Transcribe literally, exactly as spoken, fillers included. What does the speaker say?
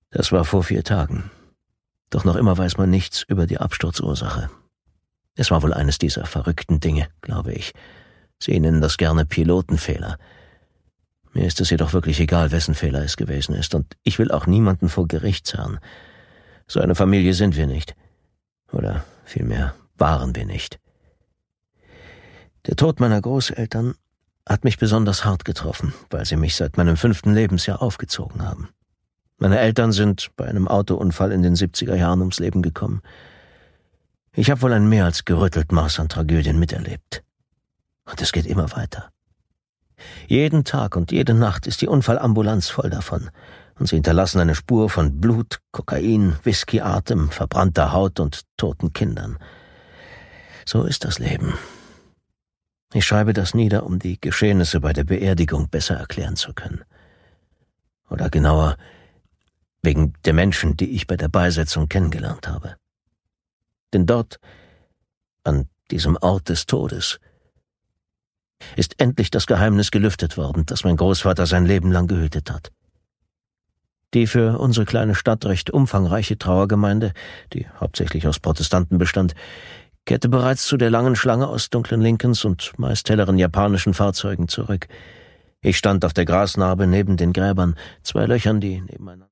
Das war vor vier Tagen. Doch noch immer weiß man nichts über die Absturzursache. Es war wohl eines dieser verrückten Dinge, glaube ich. Sie nennen das gerne Pilotenfehler. Mir ist es jedoch wirklich egal, wessen Fehler es gewesen ist, und ich will auch niemanden vor Gericht zerren. So eine Familie sind wir nicht. Oder vielmehr waren wir nicht. Der Tod meiner Großeltern hat mich besonders hart getroffen, weil sie mich seit meinem fünften Lebensjahr aufgezogen haben. Meine Eltern sind bei einem Autounfall in den siebziger Jahren ums Leben gekommen. Ich habe wohl ein mehr als gerüttelt Maß an Tragödien miterlebt. Und es geht immer weiter. Jeden Tag und jede Nacht ist die Unfallambulanz voll davon, und sie hinterlassen eine Spur von Blut, Kokain, Whiskyatem, verbrannter Haut und toten Kindern. So ist das Leben. Ich schreibe das nieder, um die Geschehnisse bei der Beerdigung besser erklären zu können. Oder genauer, wegen der Menschen, die ich bei der Beisetzung kennengelernt habe. Denn dort, an diesem Ort des Todes, ist endlich das Geheimnis gelüftet worden, das mein Großvater sein Leben lang gehütet hat. Die für unsere kleine Stadt recht umfangreiche Trauergemeinde, die hauptsächlich aus Protestanten bestand, kehrte bereits zu der langen Schlange aus dunklen Lincolns und meist helleren japanischen Fahrzeugen zurück. Ich stand auf der Grasnarbe neben den Gräbern, zwei Löchern, die nebeneinander